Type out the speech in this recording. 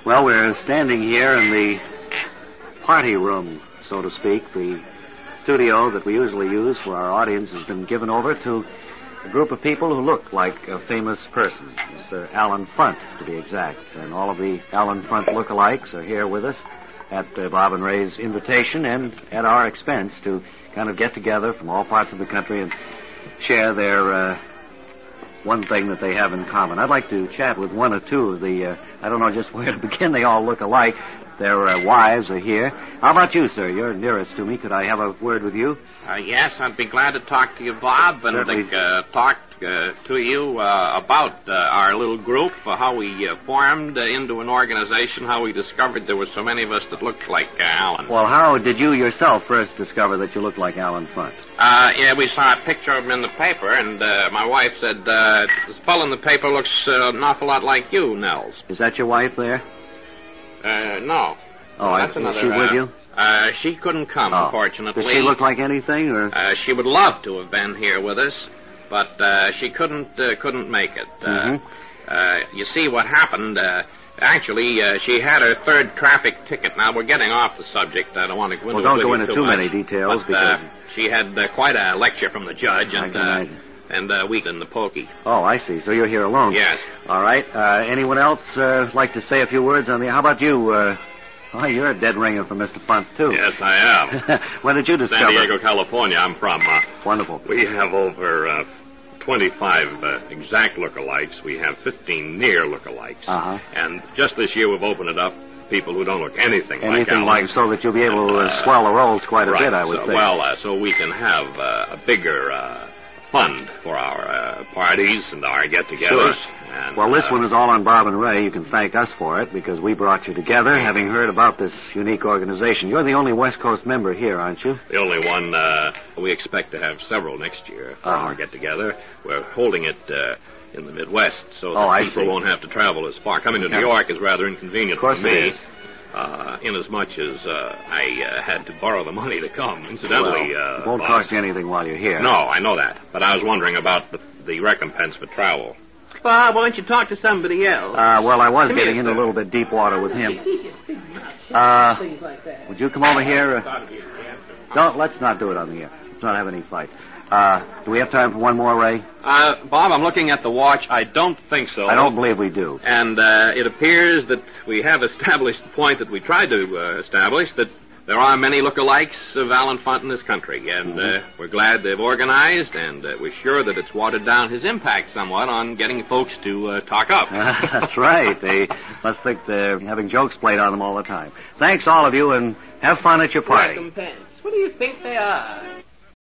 Well, we're standing here in the party room, so to speak. The studio that we usually use for our audience has been given over to a group of people who look like a famous person, Mr. Alan Funt, to be exact. And all of the Alan Funt lookalikes are here with us at Bob and Ray's invitation and at our expense to kind of get together from all parts of the country and share their one thing that they have in common. I'd like to chat with one or two of the, I don't know just where to begin. They all look alike. Their wives are here. How about you, sir? You're nearest to me. Could I have a word with you? Yes, I'd be glad to talk to you, Bob, and talk to you about our little group, how we formed into an organization, how we discovered there were so many of us that looked like Alan. Well, how did you yourself first discover that you looked like Alan Funt? Yeah, we saw a picture of him in the paper, and my wife said, this fellow in the paper looks an awful lot like you, Nels. Is that your wife there? No. Oh, that's is she with you? She couldn't come, unfortunately. Does she look like anything, or? She would love to have been here with us, but she couldn't make it. You see, what happened, actually, she had her third traffic ticket. Now, we're getting off the subject. I don't want to go into don't go into too many details, because she had quite a lecture from the judge, I can imagine. And we in the pokey. Oh, I see. So you're here alone. Yes. All right. Anyone else like to say a few words on the... How about you? Oh, you're a dead ringer for Mr. Funt, too. Yes, I am. When did you discover... San Diego, California, I'm from. Wonderful. We have over 25 exact lookalikes. We have 15 near lookalikes. Uh-huh. And just this year we've opened it up to people who don't look anything like Alan. Anything like, so that you'll be able to swell the rolls quite a bit, I would think. Well, so we can have a bigger... fund for our parties and our get-togethers. Sure. And, well, this one is all on Bob and Ray. You can thank us for it, because we brought you together, having heard about this unique organization. You're the only West Coast member here, aren't you? The only one. We expect to have several next year for our get-together. We're holding it in the Midwest, so that people won't have to travel as far. Coming to New York is rather inconvenient for me. It is. Inasmuch as I had to borrow the money to come. Incidentally, it won't cost you anything while you're here. No, I know that. But I was wondering about the recompense for travel. Bob, why don't you talk to somebody else? Well, I was getting into a little bit deep water with him. Would you come over here? No, let's not do it on the air. Let's not have any fights. Do we have time for one more, Ray? Bob, I'm looking at the watch. I don't think so. I don't believe we do. And it appears that we have established the point that we tried to establish, that there are many lookalikes of Alan Funt in this country. And we're glad they've organized, and we're sure that it's watered down his impact somewhat on getting folks to talk up. That's right. They must think they're having jokes played on them all the time. Thanks, all of you, and have fun at your party. Recompense. What do you think they are?